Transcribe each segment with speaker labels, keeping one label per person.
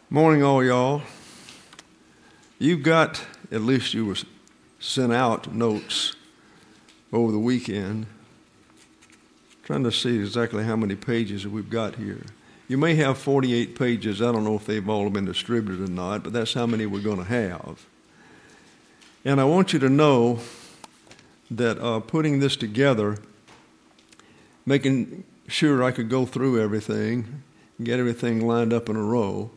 Speaker 1: Morning, all y'all. You've got, at least you were sent out notes over the weekend. Trying to see exactly how many pages we've got here. You may have 48 pages. I don't know if they've all been distributed or not, but that's how many we're going to have. And I want you to know that putting this together, making sure I could go through everything, get everything lined up in a row,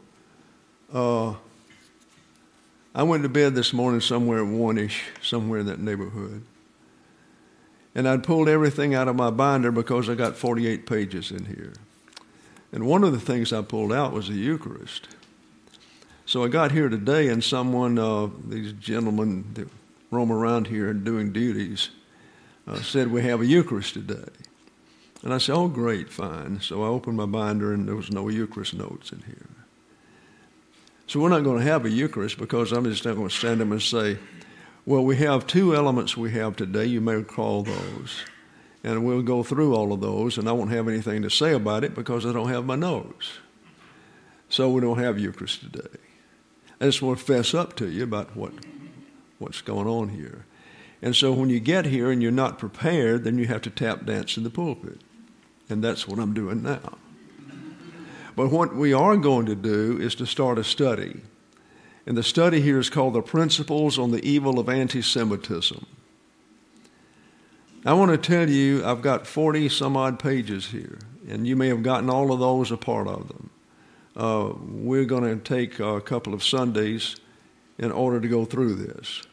Speaker 1: I went to bed this morning somewhere at 1-ish, somewhere in that neighborhood. And I'd pulled everything out of my binder because I got 48 pages in here. And one of the things I pulled out was the Eucharist. So I got here today and someone, these gentlemen that roam around here doing duties, said we have a Eucharist today. And I said, oh, great, fine. So I opened my binder and there was no Eucharist notes in here. So we're not going to have a Eucharist because I'm just not going to stand up and say, well, we have two elements we have today. You may recall those. And we'll go through all of those, and I won't have anything to say about it because I don't have my notes. So we don't have Eucharist today. I just want to fess up to you about what's going on here. And so when you get here and you're not prepared, then you have to tap dance in the pulpit. And that's what I'm doing now. But what we are going to do is to start a study. And the study here is called The Principles on the Evil of Anti-Semitism. I want to tell you, I've got 40 some odd pages here, and you may have gotten all of those a part of them. We're going to take a couple of Sundays in order to go through this.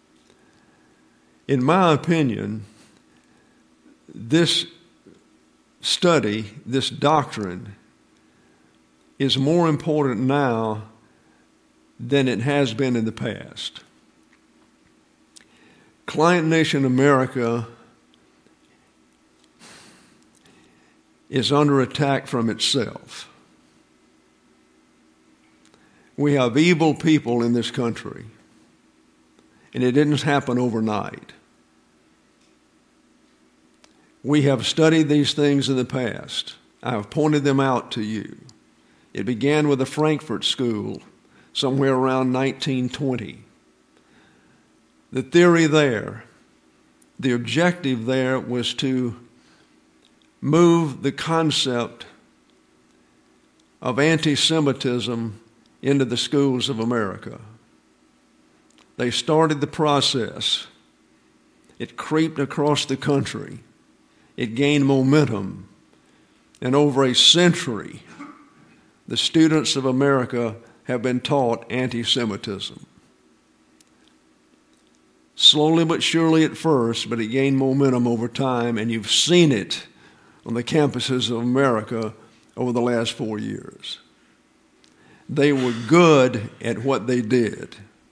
Speaker 1: In my opinion, this study, this doctrine, is more important now than it has been in the past. Client Nation America is under attack from itself. We have evil people in this country, and it didn't happen overnight. We have studied these things in the past. I have pointed them out to you. It began with the Frankfurt School somewhere around 1920. The theory there, the objective there was to move the concept of anti-Semitism into the schools of America. They started the process. It creeped across the country. It gained momentum. And over a century, the students of America have been taught anti-Semitism. Slowly but surely at first, but it gained momentum over time, and you've seen it on the campuses of America over the last 4 years. They were good at what they did.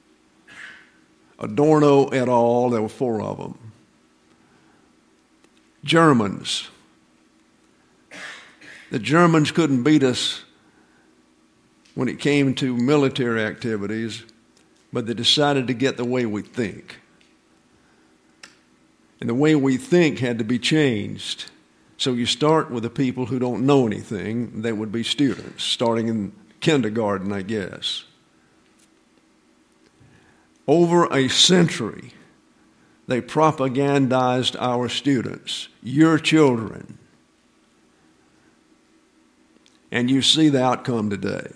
Speaker 1: Adorno et al., there were 4 of them. Germans. The Germans couldn't beat us when it came to military activities, but they decided to get the way we think. And the way we think had to be changed. So you start with the people who don't know anything. They would be students, starting in kindergarten, I guess. Over a century, they propagandized our students, your children. And you see the outcome today.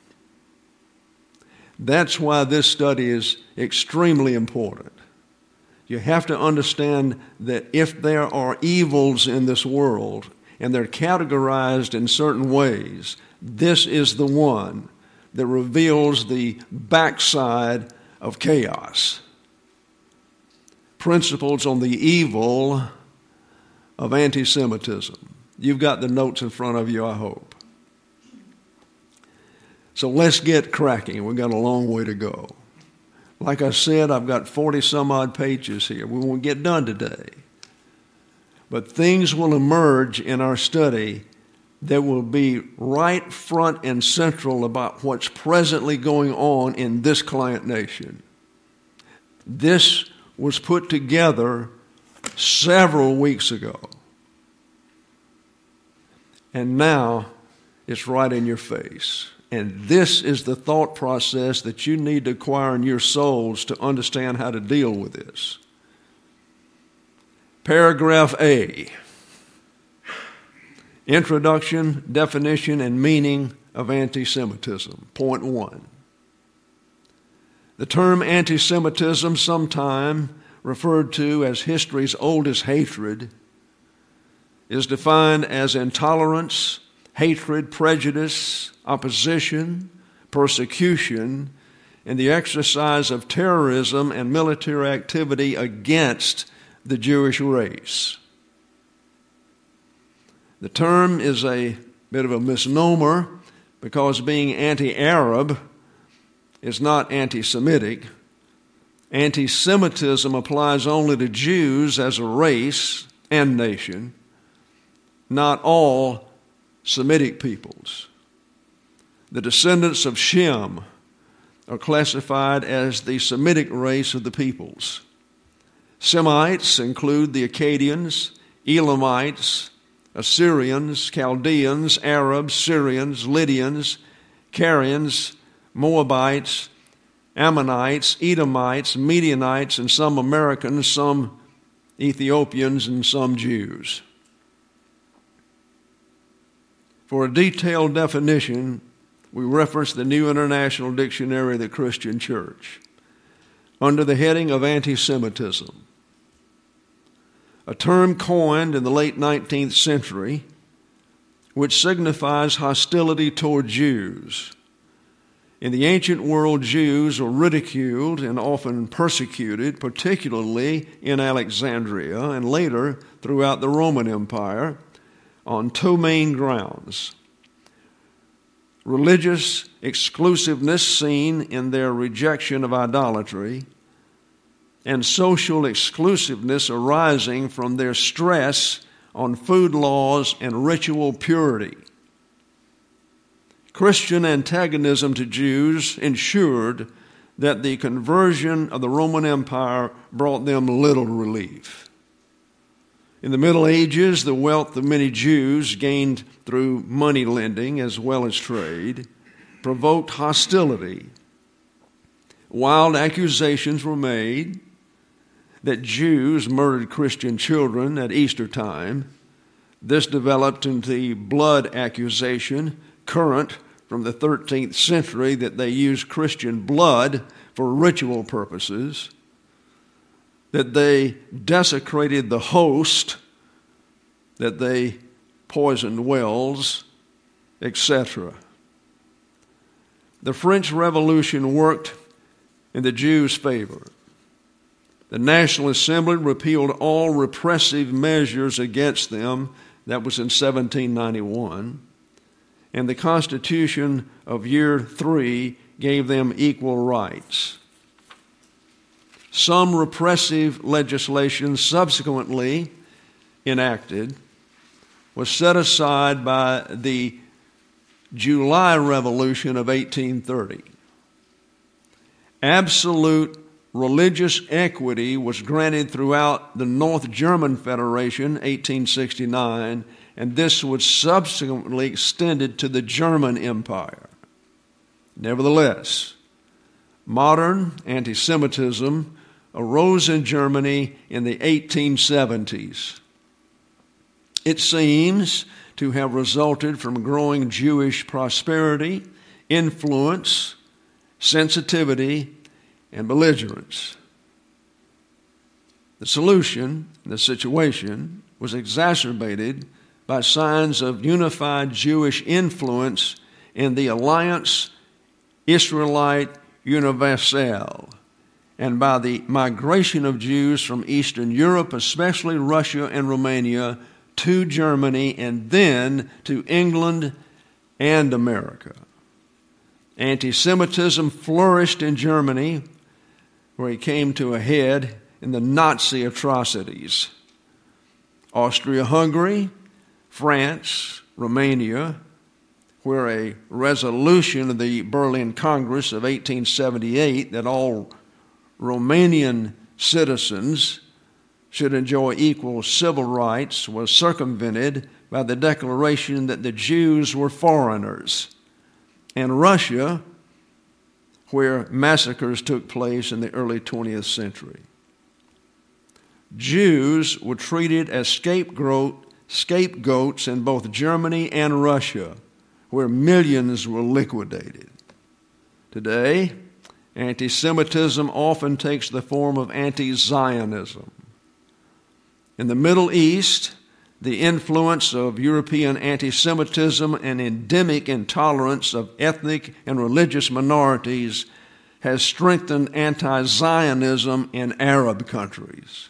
Speaker 1: That's why this study is extremely important. You have to understand that if there are evils in this world and they're categorized in certain ways, this is the one that reveals the backside of chaos. Principles on the evil of anti-Semitism. You've got the notes in front of you, I hope. So let's get cracking. We've got a long way to go. Like I said, I've got 40 some odd pages here. We won't get done today. But things will emerge in our study that will be right front and central about what's presently going on in this client nation. This was put together several weeks ago. And now it's right in your face. And this is the thought process that you need to acquire in your souls to understand how to deal with this. Paragraph A. Introduction, definition, and meaning of anti-Semitism. Point 1. The term anti-Semitism, sometime referred to as history's oldest hatred, is defined as intolerance, hatred, prejudice, opposition, persecution, and the exercise of terrorism and military activity against the Jewish race. The term is a bit of a misnomer because being anti-Arab is not anti-Semitic. Anti-Semitism applies only to Jews as a race and nation, not all Semitic peoples. The descendants of Shem are classified as the Semitic race of the peoples. Semites include the Akkadians, Elamites, Assyrians, Chaldeans, Arabs, Syrians, Lydians, Carians, Moabites, Ammonites, Edomites, Midianites, and some Americans, some Ethiopians, and some Jews. For a detailed definition, we reference the New International Dictionary of the Christian Church under the heading of anti-Semitism, a term coined in the late 19th century which signifies hostility toward Jews. In the ancient world, Jews were ridiculed and often persecuted, particularly in Alexandria and later throughout the Roman Empire, on two main grounds: religious exclusiveness seen in their rejection of idolatry, and social exclusiveness arising from their stress on food laws and ritual purity. Christian antagonism to Jews ensured that the conversion of the Roman Empire brought them little relief. In the Middle Ages, the wealth of many Jews gained through money lending as well as trade provoked hostility. Wild accusations were made that Jews murdered Christian children at Easter time. This developed into the blood accusation, current from the 13th century, that they used Christian blood for ritual purposes, that they desecrated the host, that they poisoned wells, etc. The French Revolution worked in the Jews' favor. The National Assembly repealed all repressive measures against them. That was in 1791. And the Constitution of Year 3 gave them equal rights. Some repressive legislation subsequently enacted was set aside by the July Revolution of 1830. Absolute religious equity was granted throughout the North German Federation, 1869, and this was subsequently extended to the German Empire. Nevertheless, modern anti-Semitism arose in Germany in the 1870s. It seems to have resulted from growing Jewish prosperity, influence, sensitivity, and belligerence. The solution, the situation, was exacerbated by signs of unified Jewish influence in the Alliance Israelite Universelle, and by the migration of Jews from Eastern Europe, especially Russia and Romania, to Germany and then to England and America. Anti-Semitism flourished in Germany, where it came to a head in the Nazi atrocities. Austria-Hungary, France, Romania, where a resolution of the Berlin Congress of 1878 that all Romanian citizens should enjoy equal civil rights was circumvented by the declaration that the Jews were foreigners. and Russia, where massacres took place in the early 20th century. Jews were treated as scapegoats in both Germany and Russia, where millions were liquidated. Today, anti-Semitism often takes the form of anti-Zionism. In the Middle East, the influence of European anti-Semitism and endemic intolerance of ethnic and religious minorities has strengthened anti-Zionism in Arab countries.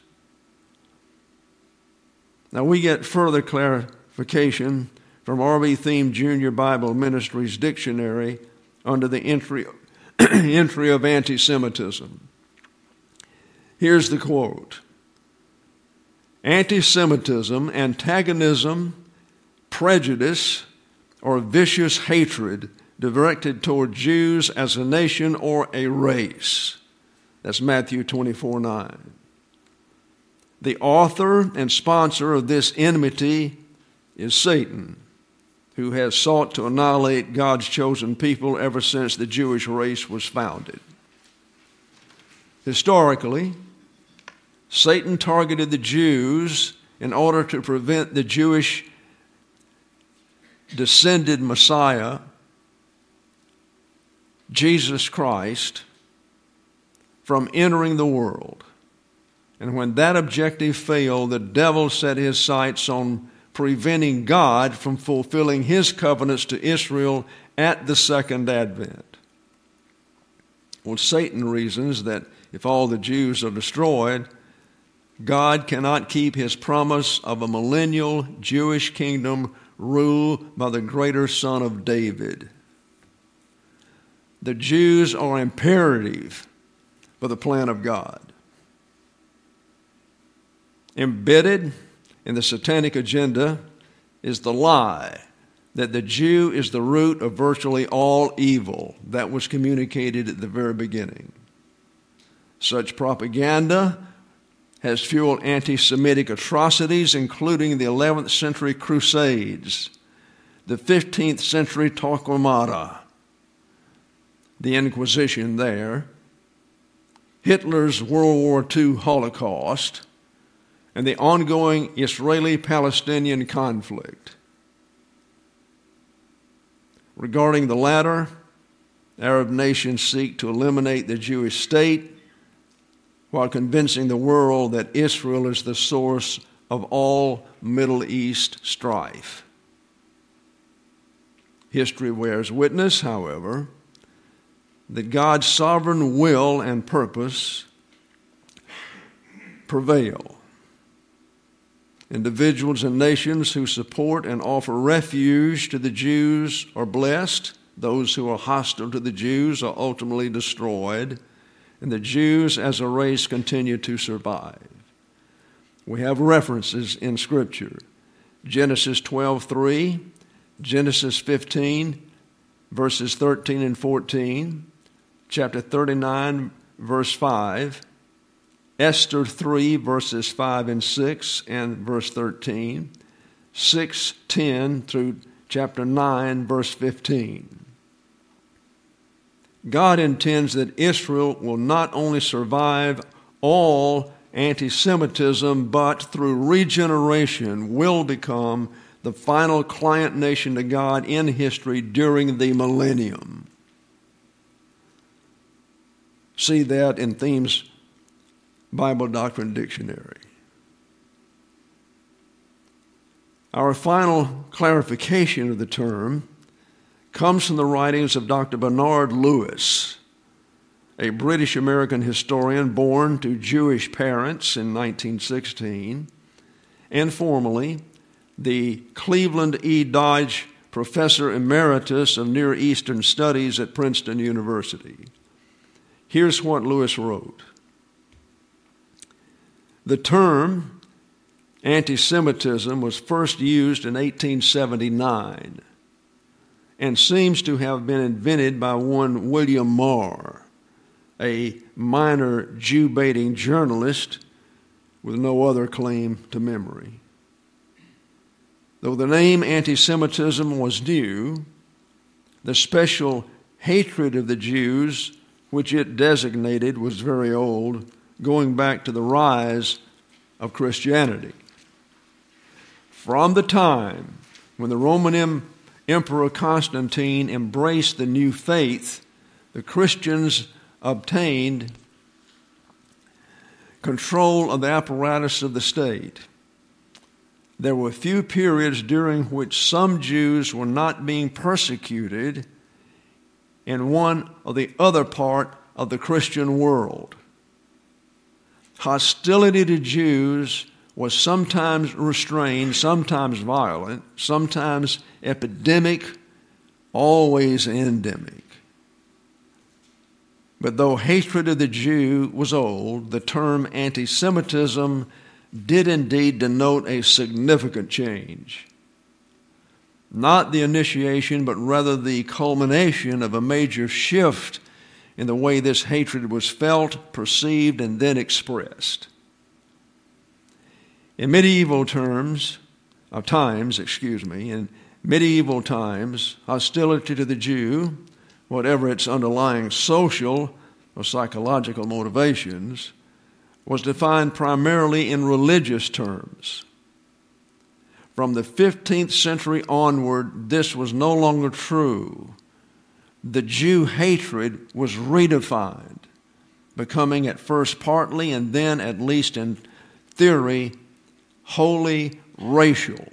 Speaker 1: Now, we get further clarification from R.B. Thiem Jr. Bible Ministries Dictionary under the entry of anti-Semitism. Here's the quote. Anti-Semitism, antagonism, prejudice, or vicious hatred directed toward Jews as a nation or a race. That's Matthew 24:9. The author and sponsor of this enmity is Satan, who has sought to annihilate God's chosen people ever since the Jewish race was founded. Historically, Satan targeted the Jews in order to prevent the Jewish descended Messiah, Jesus Christ, from entering the world. And when that objective failed, the devil set his sights on preventing God from fulfilling his covenants to Israel at the second advent. Well, Satan reasons that if all the Jews are destroyed, God cannot keep his promise of a millennial Jewish kingdom ruled by the greater Son of David. The Jews are imperative for the plan of God. Embedded in the satanic agenda is the lie that the Jew is the root of virtually all evil that was communicated at the very beginning. Such propaganda has fueled anti-Semitic atrocities, including the 11th century Crusades, the 15th century Torquemada, the Inquisition there, Hitler's World War II Holocaust, and the ongoing Israeli-Palestinian conflict. Regarding the latter, Arab nations seek to eliminate the Jewish state while convincing the world that Israel is the source of all Middle East strife. History bears witness, however, that God's sovereign will and purpose prevail. Individuals and nations who support and offer refuge to the Jews are blessed. Those who are hostile to the Jews are ultimately destroyed, and the Jews as a race continue to survive. We have references in Scripture. Genesis 12:3, Genesis 15, verses 13 and 14, chapter 39, verse 5, Esther 3, verses 5 and 6, and verse 13, 6:10 through chapter 9, verse 15. God intends that Israel will not only survive all anti-Semitism, but through regeneration will become the final client nation to God in history during the millennium. See that in Thiem's Bible Doctrine Dictionary. Our final clarification of the term comes from the writings of Dr. Bernard Lewis, a British-American historian born to Jewish parents in 1916, and formerly the Cleveland E. Dodge Professor Emeritus of Near Eastern Studies at Princeton University. Here's what Lewis wrote. The term anti-Semitism was first used in 1879 and seems to have been invented by one William Marr, a minor Jew-baiting journalist with no other claim to memory. Though the name anti-Semitism was new, The special hatred of the Jews, which it designated, was very old, going back to the rise of Christianity. From the time when the Roman Emperor Constantine embraced the new faith, the Christians obtained control of the apparatus of the state. There were few periods during which some Jews were not being persecuted in one or the other part of the Christian world. Hostility to Jews was sometimes restrained, sometimes violent, sometimes epidemic, always endemic. But though hatred of the Jew was old, the term anti-Semitism did indeed denote a significant change. Not the initiation, but rather the culmination of a major shift in the way this hatred was felt, perceived, and then expressed. In medieval times, hostility to the Jew, whatever its underlying social or psychological motivations, was defined primarily in religious terms. From the 15th century onward, this was no longer true. The Jew hatred was redefined, becoming at first partly and then, at least in theory, wholly racial.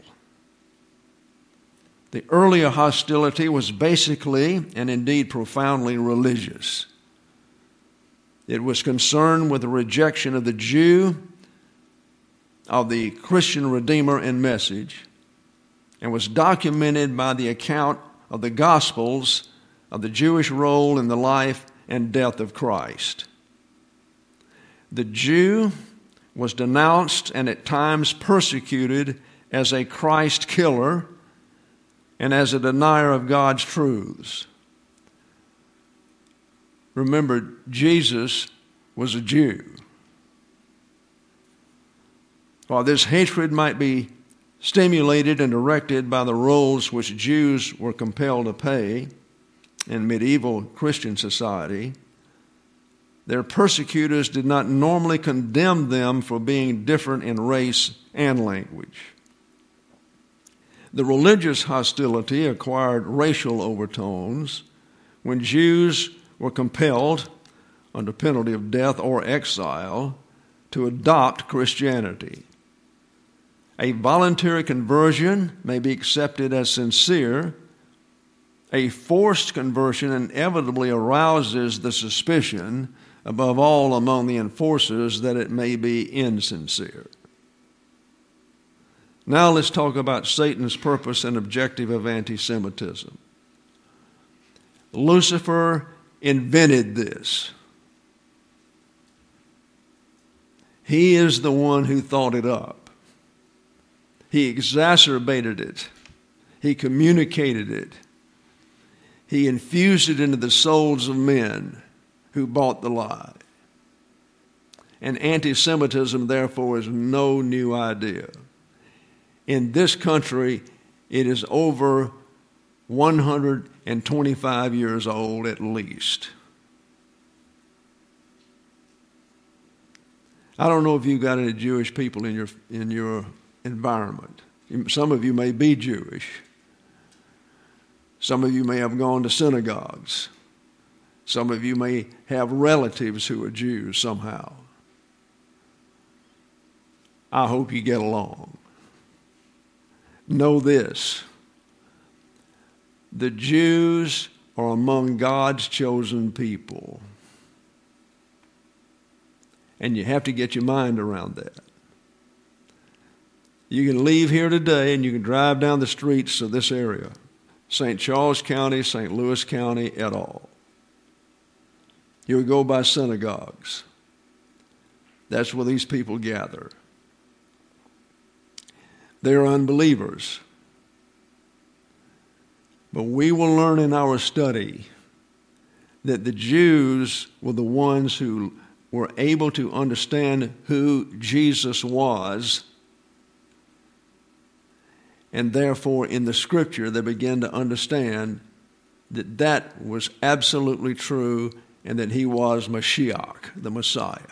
Speaker 1: The earlier hostility was basically and indeed profoundly religious. It was concerned with the rejection of the Jew, of the Christian Redeemer and message, and was documented by the account of the Gospels of the Jewish role in the life and death of Christ. The Jew was denounced and at times persecuted as a Christ killer and as a denier of God's truths. Remember, Jesus was a Jew. While this hatred might be stimulated and directed by the roles which Jews were compelled to play in medieval Christian society, their persecutors did not normally condemn them for being different in race and language. The religious hostility acquired racial overtones when Jews were compelled, under penalty of death or exile, to adopt Christianity. A voluntary conversion may be accepted as sincere. A forced conversion inevitably arouses the suspicion, above all among the enforcers, that it may be insincere. Now let's talk about Satan's purpose and objective of anti-Semitism. Lucifer invented this. He is the one who thought it up. He exacerbated it. He communicated it. He infused it into the souls of men who bought the lie. And anti-Semitism, therefore, is no new idea. In this country, it is over 125 years old at least. I don't know if you've got any Jewish people in your environment. Some of you may be Jewish. Some of you may have gone to synagogues. Some of you may have relatives who are Jews somehow. I hope you get along. Know this: the Jews are among God's chosen people. And you have to get your mind around that. You can leave here today and you can drive down the streets of this area, St. Charles County, St. Louis County, et al. You would go by synagogues. That's where these people gather. They're unbelievers. But we will learn in our study that the Jews were the ones who were able to understand who Jesus was, and therefore in the Scripture they began to understand that that was absolutely true and that he was Mashiach, the Messiah.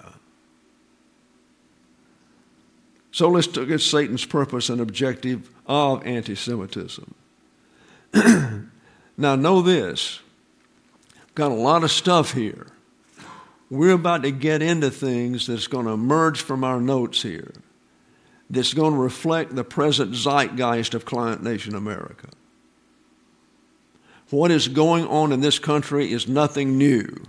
Speaker 1: So let's look at Satan's purpose and objective of anti-Semitism. Now know this. Got a lot of stuff here. We're about to get into things that's going to emerge from our notes here that's going to reflect the present zeitgeist of Client Nation America. What is going on in this country is nothing new.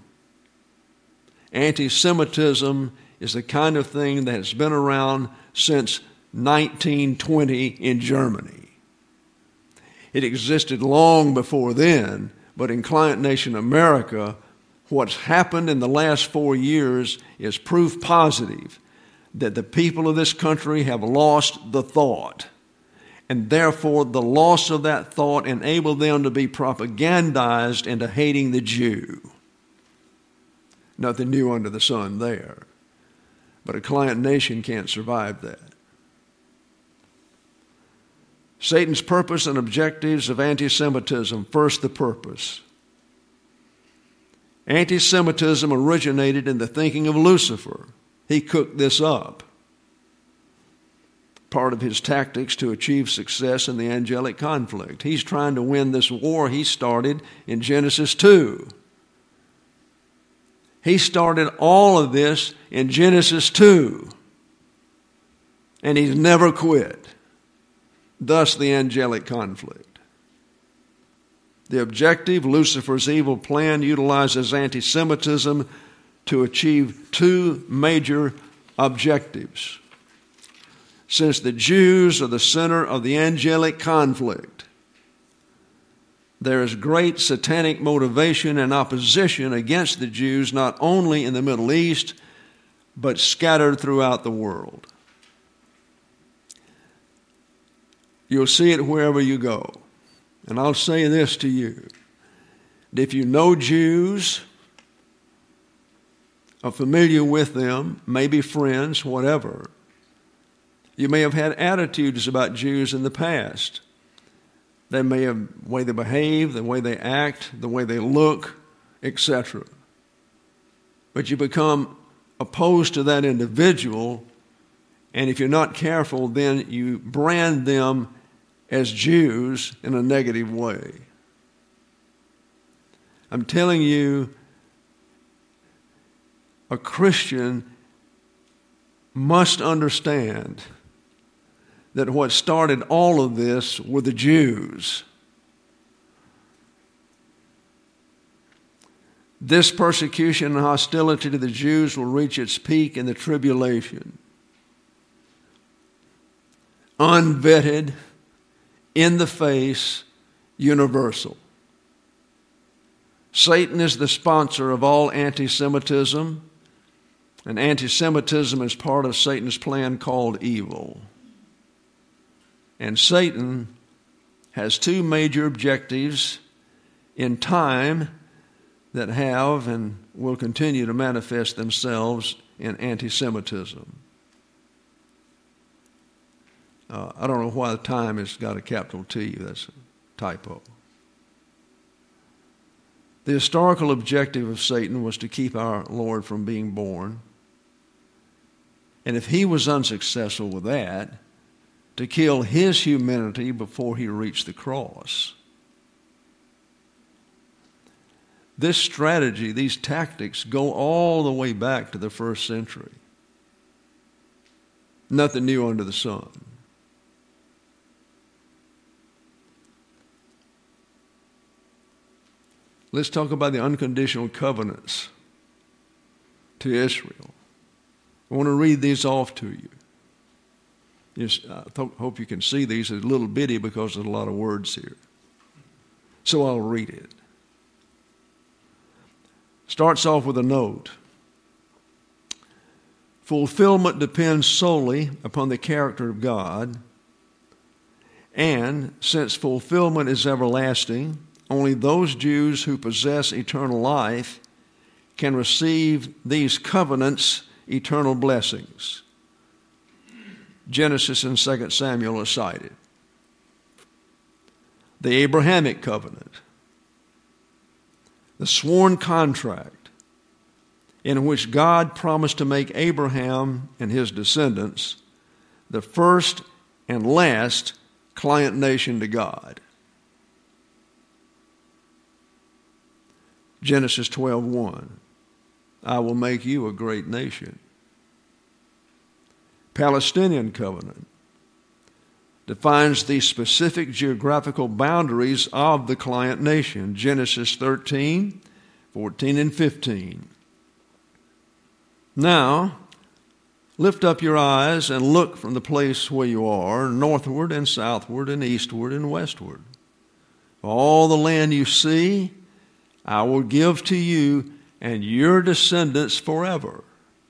Speaker 1: Anti-Semitism is the kind of thing that has been around since 1920 in Germany. It existed long before then, but in Client Nation America, what's happened in the last 4 years is proof positive that the people of this country have lost the thought. And therefore, the loss of that thought enabled them to be propagandized into hating the Jew. Nothing new under the sun there. But a Client Nation can't survive that. Satan's purpose and objectives of anti-Semitism. First, the purpose. Anti-Semitism originated in the thinking of Lucifer. He cooked this up. Part of his tactics to achieve success in the angelic conflict. He's trying to win this war he started in Genesis 2. He started all of this in Genesis 2. And he's never quit. Thus the angelic conflict. The objective, Lucifer's evil plan, utilizes anti-Semitism to achieve two major objectives. Since the Jews are the center of the angelic conflict, there is great satanic motivation and opposition against the Jews not only in the Middle East, but scattered throughout the world. You'll see it wherever you go. And I'll say this to you. If you know Jews, are familiar with them, maybe friends, whatever, you may have had attitudes about Jews in the past. They may have the way they behave, the way they act, the way they look, etc. But you become opposed to that individual, and if you're not careful, then you brand them as Jews in a negative way. I'm telling you, a Christian must understand that what started all of this were the Jews. This persecution and hostility to the Jews will reach its peak in the tribulation. Unvetted, in the face, universal. Satan is the sponsor of all anti-Semitism, and anti-Semitism is part of Satan's plan called evil. And Satan has two major objectives in time that have and will continue to manifest themselves in anti-Semitism. I don't know why the time has got a capital T. That's a typo. The historical objective of Satan was to keep our Lord from being born. And if he was unsuccessful with that, to kill his humanity before he reached the cross. This strategy, these tactics, go all the way back to the first century. Nothing new under the sun. Let's talk about the unconditional covenants to Israel. I want to read these off to you. I hope you can see these. It's a little bitty because there's a lot of words here. So I'll read it. Starts off with a note. Fulfillment depends solely upon the character of God, and since fulfillment is everlasting, only those Jews who possess eternal life can receive these covenants' eternal blessings. Genesis and 2 Samuel are cited. The Abrahamic covenant. the sworn contract in which God promised to make Abraham and his descendants the first and last client nation to God. Genesis 12:1, I will make you a great nation. Palestinian covenant defines the specific geographical boundaries of the client nation. Genesis 13:14 and 15. Now, lift up your eyes and look from the place where you are, northward and southward and eastward and westward. All the land you see, I will give to you and your descendants forever.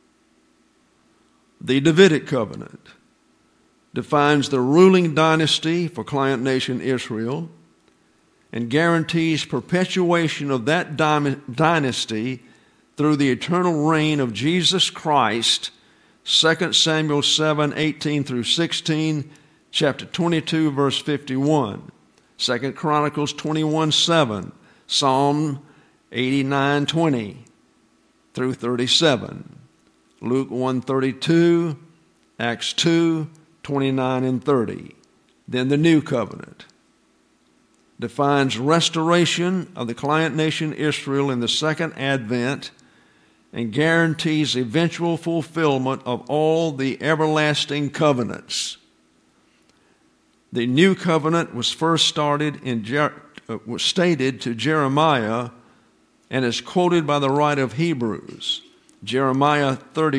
Speaker 1: The Davidic covenant defines the ruling dynasty for client nation Israel and guarantees perpetuation of that dynasty through the eternal reign of Jesus Christ. 2 Samuel 7:18 through 16, chapter 22, verse 51. 2 Chronicles 21:7, Psalm 89:20 through 37. Luke 1:32, Acts 2:29 and 30. Then the New Covenant defines restoration of the client nation Israel in the second advent and guarantees eventual fulfillment of all the everlasting covenants. The New Covenant was first was stated to Jeremiah and is quoted by the writer of Hebrews. Jeremiah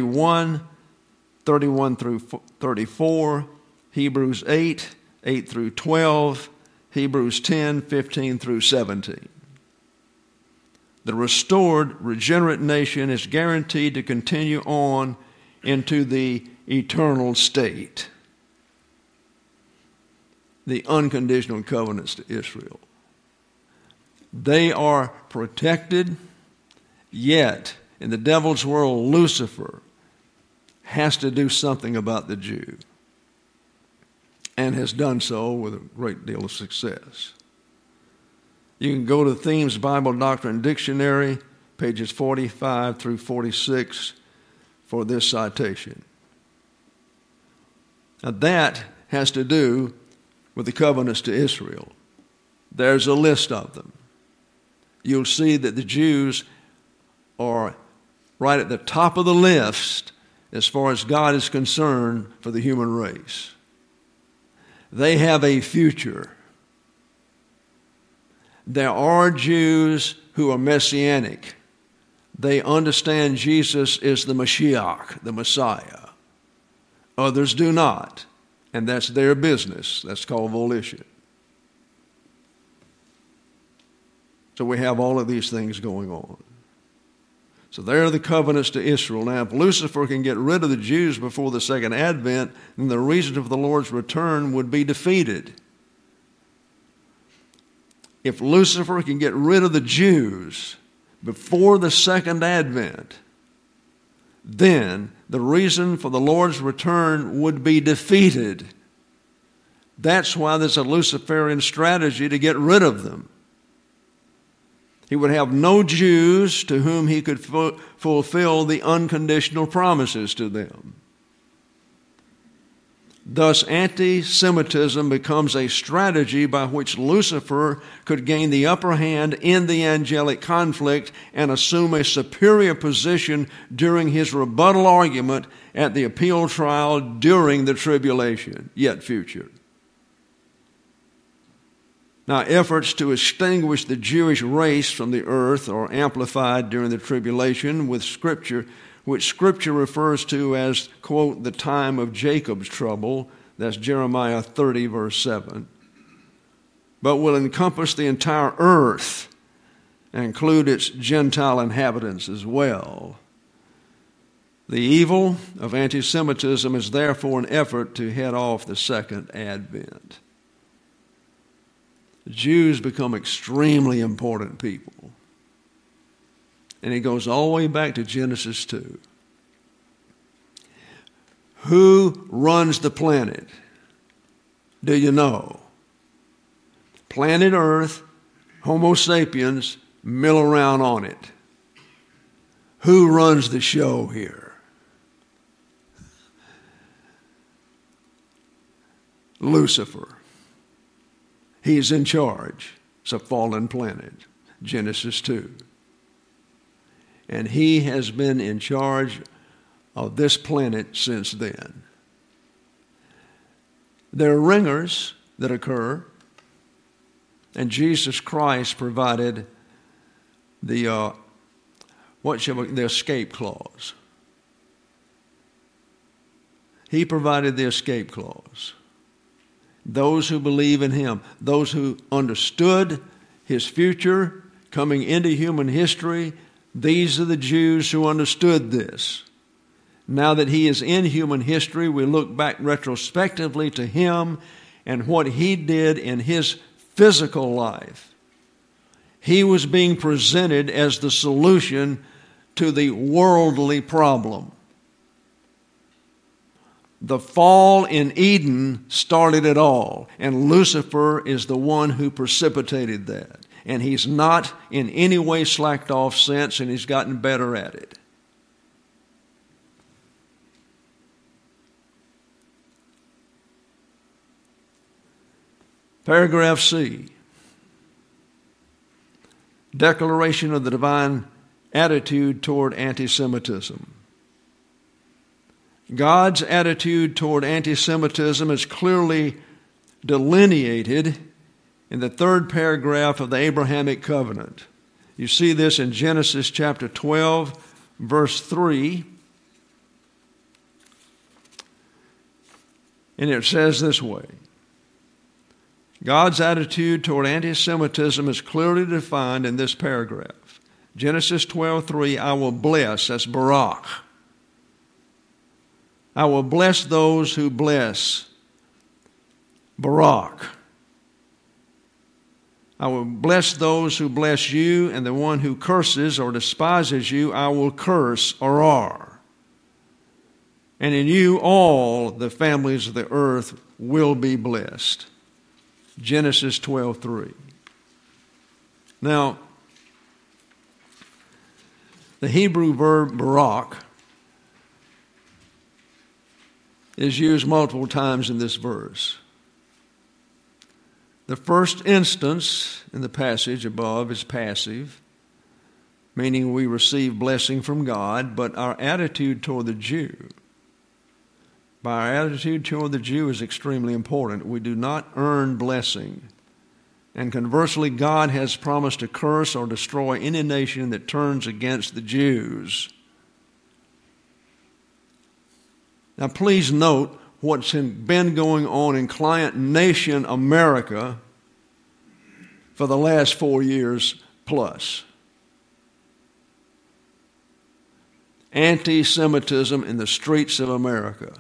Speaker 1: 31 through 34, Hebrews 8 through 12, Hebrews 10:15 through 17. The restored, regenerate nation is guaranteed to continue on into the eternal state. The unconditional covenants to Israel. They are protected, yet in the devil's world, Lucifer has to do something about the Jew and has done so with a great deal of success. You can go to Themes Bible Doctrine Dictionary, pages 45 through 46, for this citation. Now that has to do with the covenants to Israel. There's a list of them. You'll see that the Jews are right at the top of the list as far as God is concerned for the human race. They have a future. There are Jews who are messianic. They understand Jesus is the Mashiach, the Messiah. Others do not, and that's their business. That's called volition. So we have all of these things going on. So there are the covenants to Israel. Now, if Lucifer can get rid of the Jews before the second advent, then the reason for the Lord's return would be defeated. If Lucifer can get rid of the Jews before the second advent, then the reason for the Lord's return would be defeated. That's why there's a Luciferian strategy to get rid of them. He would have no Jews to whom he could fulfill the unconditional promises to them. Thus, anti-Semitism becomes a strategy by which Lucifer could gain the upper hand in the angelic conflict and assume a superior position during his rebuttal argument at the appeal trial during the tribulation, yet future. Now, efforts to extinguish the Jewish race from the earth are amplified during the tribulation with Scripture, which Scripture refers to as, quote, the time of Jacob's trouble. That's Jeremiah 30, verse 7. But will encompass the entire earth and include its Gentile inhabitants as well. The evil of anti-Semitism is therefore an effort to head off the second advent. The Jews become extremely important people. And it goes all the way back to Genesis 2. Who runs the planet? Do you know? Planet Earth, Homo sapiens, mill around on it. Who runs the show here? Lucifer. He's in charge. It's a fallen planet. Genesis 2. And he has been in charge of this planet since then. There are ringers that occur, and Jesus Christ provided the escape clause. He provided the escape clause. Those who believe in him, those who understood his future coming into human history, these are the Jews who understood this. Now that he is in human history, we look back retrospectively to him and what he did in his physical life. He was being presented as the solution to the worldly problem. The fall in Eden started it all, and Lucifer is the one who precipitated that. And he's not in any way slacked off since, and he's gotten better at it. Paragraph C. Declaration of the divine attitude toward anti-Semitism. God's attitude toward anti-Semitism is clearly delineated in the third paragraph of the Abrahamic covenant. You see this in Genesis chapter 12, verse 3. And it says this way. God's attitude toward anti-Semitism is clearly defined in this paragraph. Genesis 12:3, I will bless, that's Barak. I will bless those who bless, Barak. I will bless those who bless you, and the one who curses or despises you, I will curse, Arar. And in you all the families of the earth will be blessed. Genesis 12:3. Now, the Hebrew verb barak is used multiple times in this verse. The first instance in the passage above is passive, meaning we receive blessing from God, but our attitude toward the Jew, is extremely important. We do not earn blessing. And conversely, God has promised to curse or destroy any nation that turns against the Jews. Now, please note what's been going on in client nation America for the last 4 years plus. Anti-Semitism in the streets of America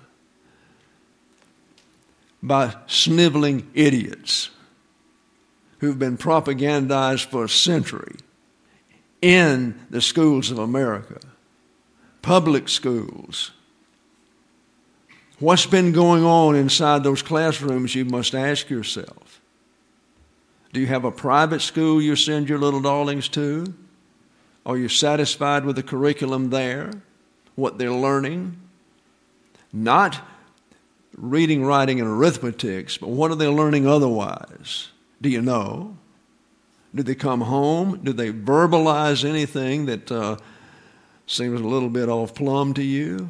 Speaker 1: by sniveling idiots who've been propagandized for a century in the schools of America, public schools. What's been going on inside those classrooms, you must ask yourself. Do you have a private school you send your little darlings to? Are you satisfied with the curriculum there, what they're learning? Not reading, writing, and arithmetics, but what are they learning otherwise? Do you know? Do they come home? Do they verbalize anything that seems a little bit off plumb to you?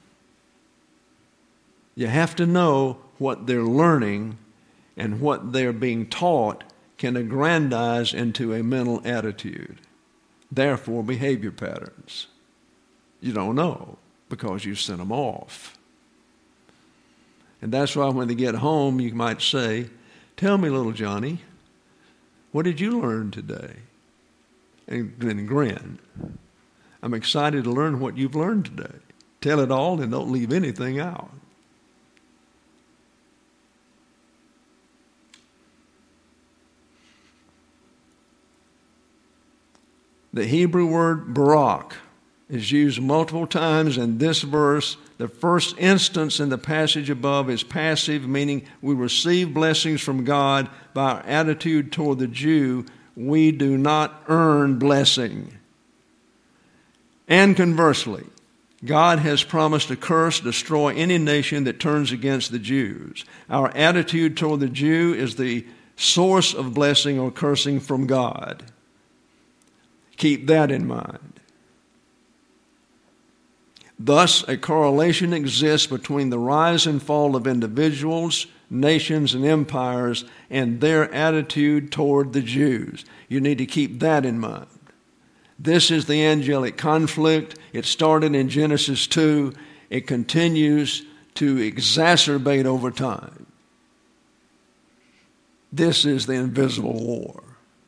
Speaker 1: You have to know what they're learning, and what they're being taught can aggrandize into a mental attitude. Therefore, behavior patterns. You don't know because you sent them off. And that's why when they get home, you might say, tell me, little Johnny, what did you learn today? And then grin. I'm excited to learn what you've learned today. Tell it all and don't leave anything out. The Hebrew word barak is used multiple times in this verse. The first instance in the passage above is passive, meaning we receive blessings from God by our attitude toward the Jew, we do not earn blessing. And conversely, God has promised to curse, destroy any nation that turns against the Jews. Our attitude toward the Jew is the source of blessing or cursing from God. Keep that in mind. Thus, a correlation exists between the rise and fall of individuals, nations, and empires and their attitude toward the Jews. You need to keep that in mind. This is the angelic conflict. It started in Genesis 2. It continues to exacerbate over time. This is the invisible war.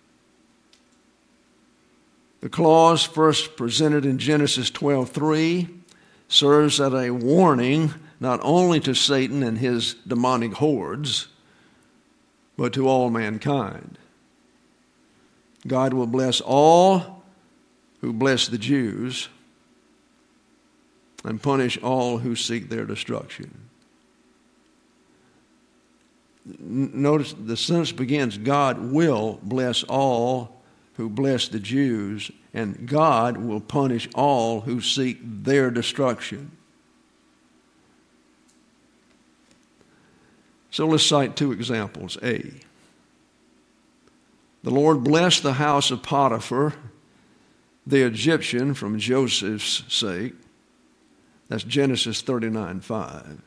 Speaker 1: The clause first presented in Genesis 12:3 serves as a warning not only to Satan and his demonic hordes, but to all mankind. God will bless all who bless the Jews and punish all who seek their destruction. Notice the sentence begins, God will bless all who bless the Jews, and God will punish all who seek their destruction. So let's cite two examples. A, the Lord blessed the house of Potiphar, the Egyptian, from Joseph's sake. That's Genesis 39:5.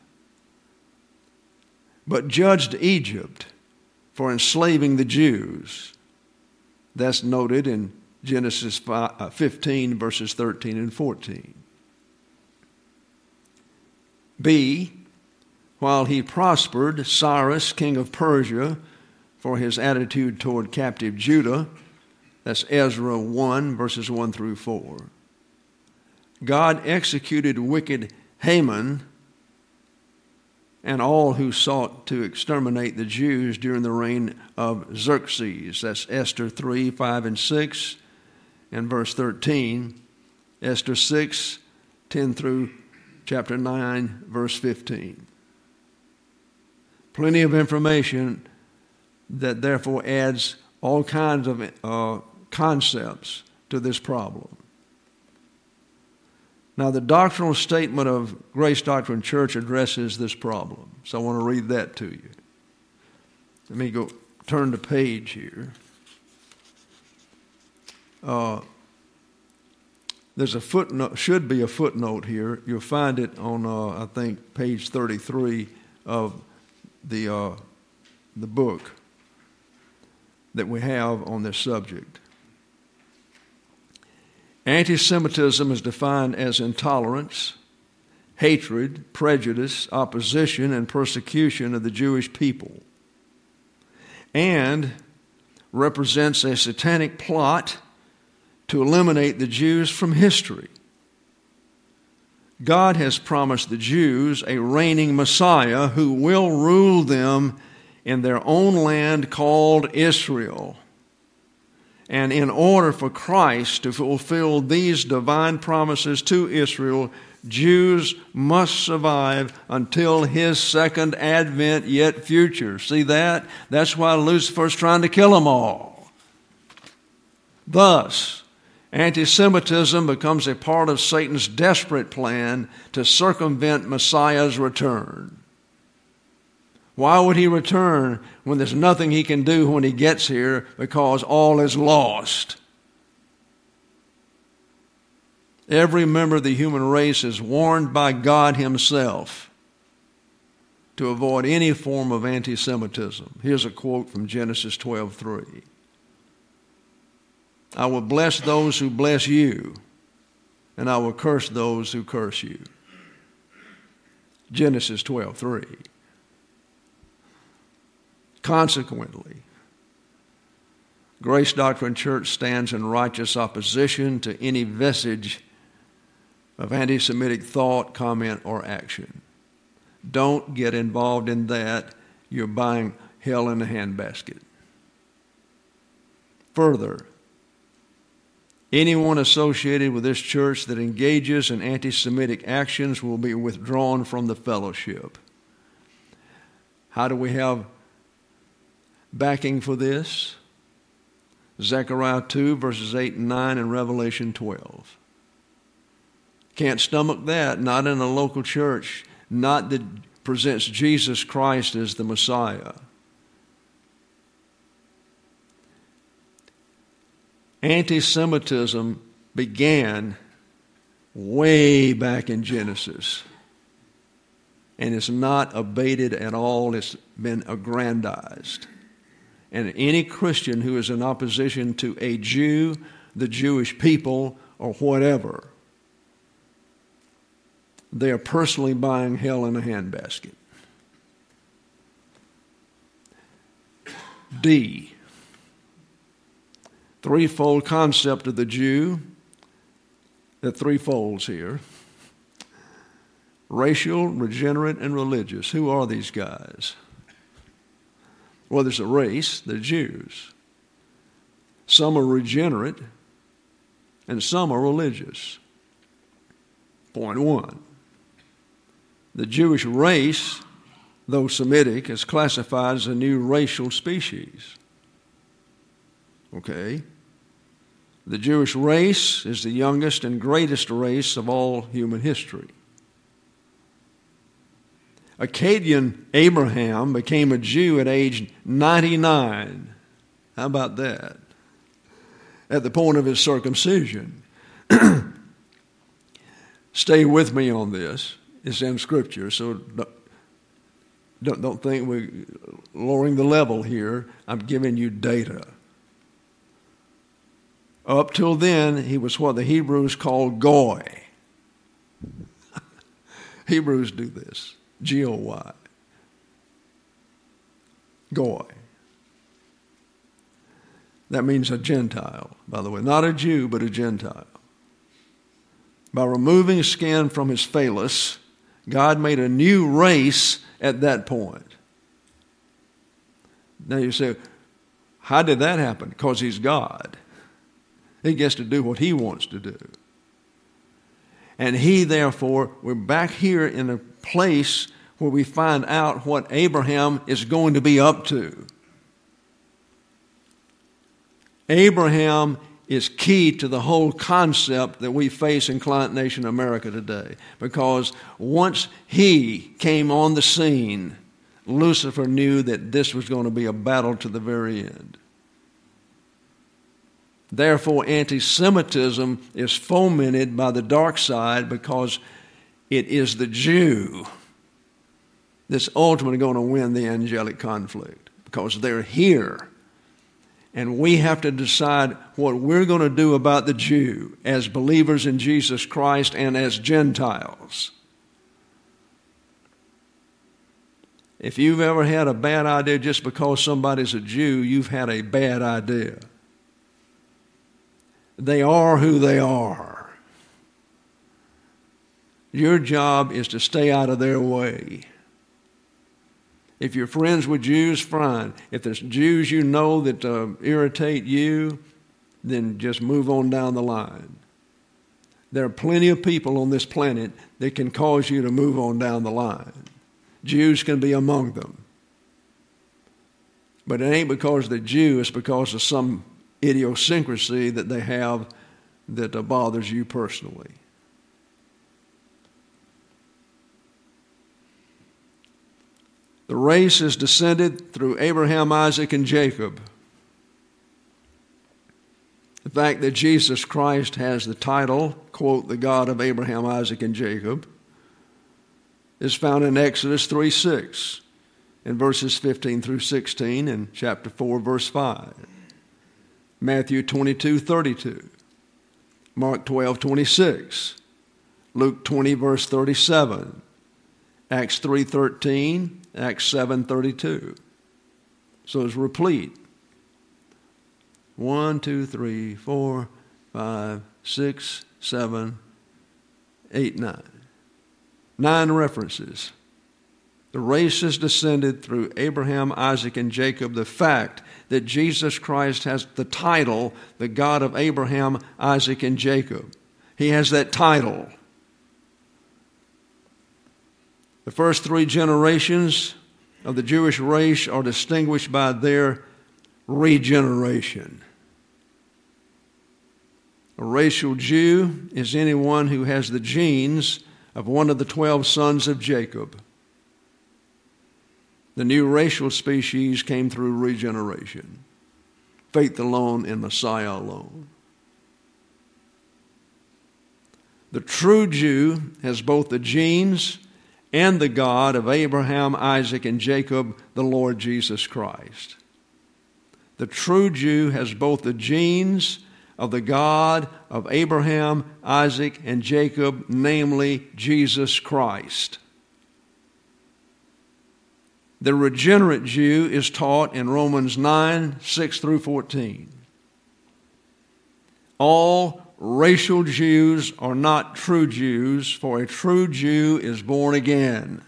Speaker 1: But judged Egypt for enslaving the Jews. That's noted in Genesis 15, verses 13 and 14. B, while he prospered Cyrus, king of Persia, for his attitude toward captive Judah, that's Ezra 1, verses 1 through 4. God executed wicked Haman and all who sought to exterminate the Jews during the reign of Xerxes. That's Esther 3, 5, and 6, and verse 13. Esther 6, 10 through chapter 9, verse 15. Plenty of information that therefore adds all kinds of concepts to this problem. Now, the doctrinal statement of Grace Doctrine Church addresses this problem. So I want to read that to you. Let me go turn the page here. There's a footnote, should be a footnote here. You'll find it on, I think, page 33 of the book that we have on this subject. Anti-Semitism is defined as intolerance, hatred, prejudice, opposition, and persecution of the Jewish people, and represents a satanic plot to eliminate the Jews from history. God has promised the Jews a reigning Messiah who will rule them in their own land called Israel. And in order for Christ to fulfill these divine promises to Israel, Jews must survive until his second advent, yet future. See that? That's why Lucifer's trying to kill them all. Thus, anti-Semitism becomes a part of Satan's desperate plan to circumvent Messiah's return. Why would he return when there's nothing he can do when he gets here because all is lost? Every member of the human race is warned by God himself to avoid any form of anti-Semitism. Here's a quote from Genesis 12:3. I will bless those who bless you, and I will curse those who curse you. Genesis 12:3. Consequently, Grace Doctrine Church stands in righteous opposition to any vestige of anti-Semitic thought, comment, or action. Don't get involved in that. You're buying hell in a handbasket. Further, anyone associated with this church that engages in anti-Semitic actions will be withdrawn from the fellowship. How do we have backing for this? Zechariah 2, verses 8 and 9, and Revelation 12. Can't stomach that, not in a local church, not that presents Jesus Christ as the Messiah. Anti-Semitism began way back in Genesis, and it's not abated at all. It's been aggrandized. And any Christian who is in opposition to a Jew, the Jewish people, or whatever, they are personally buying hell in a handbasket. D, threefold concept of the Jew. The three folds here: racial, regenerate, and religious. Who are these guys? Well, there's a race, the Jews. Some are regenerate, and some are religious. Point one. The Jewish race, though Semitic, is classified as a new racial species. Okay? The Jewish race is the youngest and greatest race of all human history. Akkadian Abraham became a Jew at age 99. How about that? At the point of his circumcision. Stay with me on this. It's in Scripture, so don't think we're lowering the level here. I'm giving you data. Up till then, he was what the Hebrews call Goy. Hebrews do this. G-O-Y. Goy. That means a Gentile, by the way. Not a Jew, but a Gentile. By removing skin from his phallus, God made a new race at that point. Now you say, how did that happen? Because he's God. He gets to do what he wants to do. And he, therefore, we're back here in a place where we find out what Abraham is going to be up to. Abraham is key to the whole concept that we face in Client Nation America today. Because once he came on the scene, Lucifer knew that this was going to be a battle to the very end. Therefore, anti-Semitism is fomented by the dark side because it is the Jew that's ultimately going to win the angelic conflict, because they're here. And we have to decide what we're going to do about the Jew as believers in Jesus Christ and as Gentiles. If you've ever had a bad idea just because somebody's a Jew, you've had a bad idea. They are who they are. Your job is to stay out of their way. If you're friends with Jews, fine. If there's Jews you know that irritate you, then just move on down the line. There are plenty of people on this planet that can cause you to move on down the line. Jews can be among them. But it ain't because they're Jews, it's because of some idiosyncrasy that they have that bothers you personally. The race is descended through Abraham, Isaac, and Jacob. The fact that Jesus Christ has the title, quote, the God of Abraham, Isaac, and Jacob, is found in Exodus 3:6, in verses 15 through 16, and chapter 4, verse 5. Matthew 22:32, Mark 12:26, Luke 20, verse 37, Acts 3:13, Acts 7:32. So it's replete. 1, 2, 3, 4, 5, 6, 7, 8, 9. 9 references. The race is descended through Abraham, Isaac, and Jacob. The fact that Jesus Christ has the title, the God of Abraham, Isaac, and Jacob. He has that title. The first 3 generations of the Jewish race are distinguished by their regeneration. A racial Jew is anyone who has the genes of one of the 12 sons of Jacob. The new racial species came through regeneration. Faith alone in Messiah alone. The true Jew has both the genes and the God of Abraham, Isaac, and Jacob, the Lord Jesus Christ. The true Jew has both the genes of the God of Abraham, Isaac, and Jacob, namely Jesus Christ. The regenerate Jew is taught in Romans 9, 6 through 14. All racial Jews are not true Jews, for a true Jew is born again.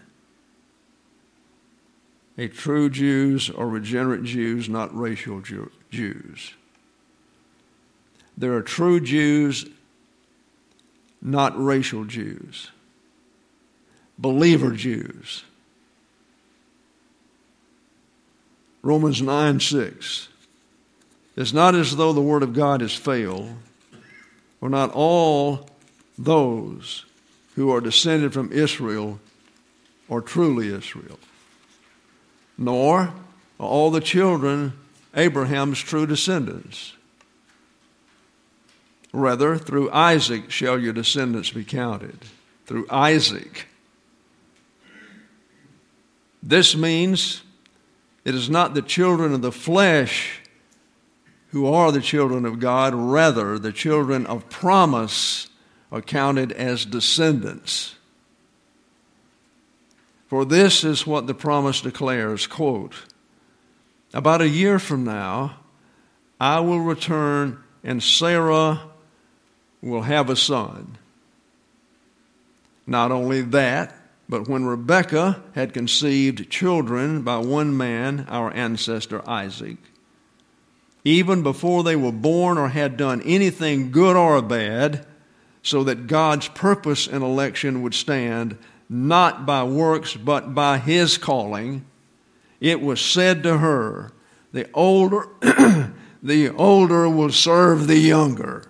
Speaker 1: A true Jews are regenerate Jews, not racial Jews. There are true Jews, not racial Jews. Believer Jews. Romans 9, 6. It's not as though the word of God has failed, for not all those who are descended from Israel are truly Israel, nor are all the children Abraham's true descendants. Rather, through Isaac shall your descendants be counted. Through Isaac. This means it is not the children of the flesh who are the children of God. Rather, the children of promise are counted as descendants. For this is what the promise declares, quote, about a year from now, I will return and Sarah will have a son. Not only that, but when Rebekah had conceived children by one man, our ancestor Isaac, even before they were born or had done anything good or bad, so that God's purpose in election would stand, not by works but by his calling, it was said to her, the older will serve the younger.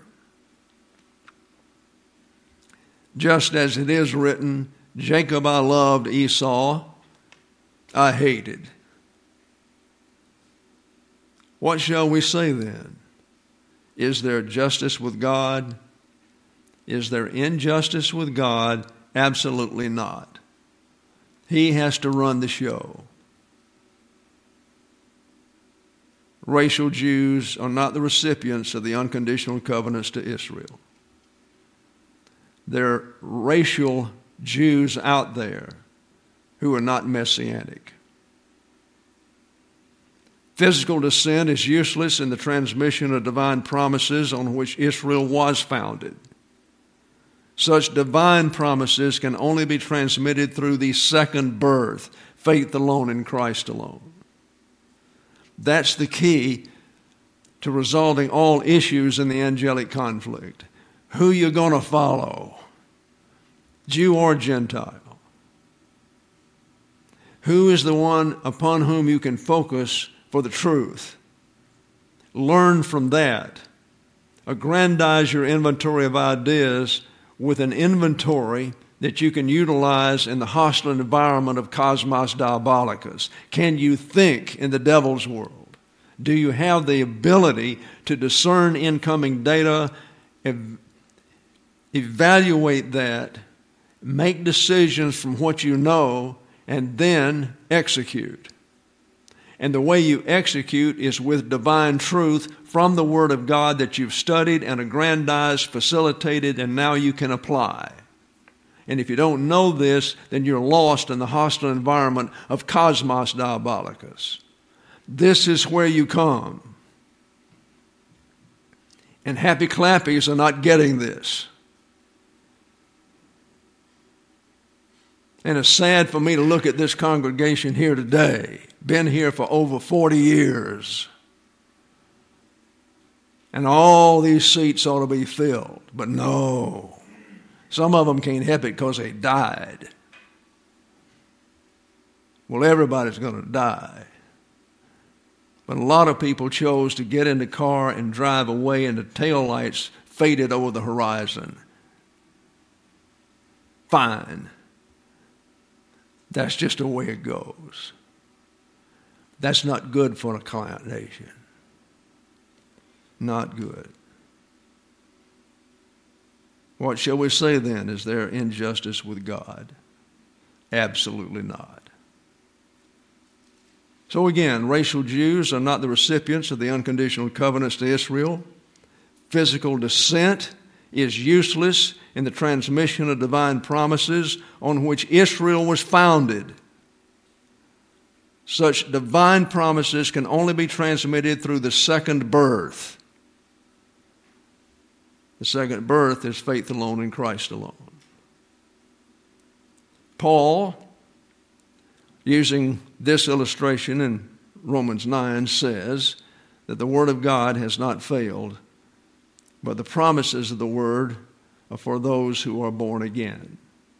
Speaker 1: Just as it is written, Jacob I loved, Esau I hated. What shall we say then? Is there justice with God? Is there injustice with God? Absolutely not. He has to run the show. Racial Jews are not the recipients of the unconditional covenants to Israel. There are racial Jews out there who are not messianic. Physical descent is useless in the transmission of divine promises on which Israel was founded. Such divine promises can only be transmitted through the second birth, faith alone in Christ alone. That's the key to resolving all issues in the angelic conflict. Who you're going to follow, Jew or Gentile. Who is the one upon whom you can focus for the truth? Learn from that. Aggrandize your inventory of ideas with an inventory that you can utilize in the hostile environment of Cosmos Diabolicus. Can you think in the devil's world? Do you have the ability to discern incoming data, evaluate that, make decisions from what you know, and then execute? And the way you execute is with divine truth from the Word of God that you've studied and aggrandized, facilitated, and now you can apply. And if you don't know this, then you're lost in the hostile environment of Cosmos Diabolicus. This is where you come. And happy clappies are not getting this. And it's sad for me to look at this congregation here today. Been here for over 40 years. And all these seats ought to be filled. But no. Some of them can't help it because they died. Well, everybody's going to die. But a lot of people chose to get in the car and drive away, and the taillights faded over the horizon. Fine. That's just the way it goes. That's not good for a client nation. Not good. What shall we say then? Is there injustice with God? Absolutely not. So again, racial Jews are not the recipients of the unconditional covenants to Israel. Physical descent is useless in the transmission of divine promises on which Israel was founded. Such divine promises can only be transmitted through the second birth. The second birth is faith alone in Christ alone. Paul, using this illustration in Romans 9, says that the Word of God has not failed, but the promises of the Word are for those who are born again.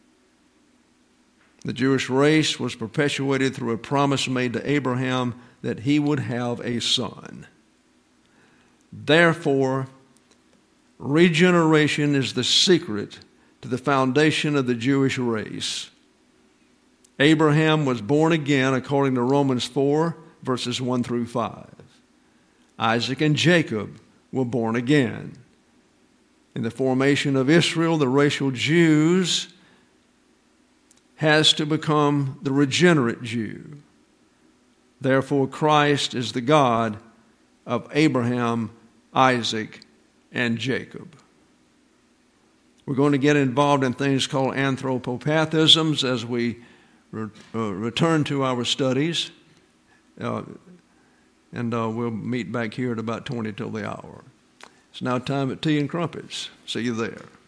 Speaker 1: The Jewish race was perpetuated through a promise made to Abraham that he would have a son. Therefore, regeneration is the secret to the foundation of the Jewish race. Abraham was born again according to Romans 4, verses 1 through 5. Isaac and Jacob were born again. In the formation of Israel, the racial Jews has to become the regenerate Jew. Therefore, Christ is the God of Abraham, Isaac, and Jacob. We're going to get involved in things called anthropopathisms as we return to our studies. And we'll meet back here at about 20 till the hour. It's now time at Tea and Crumpets. See you there.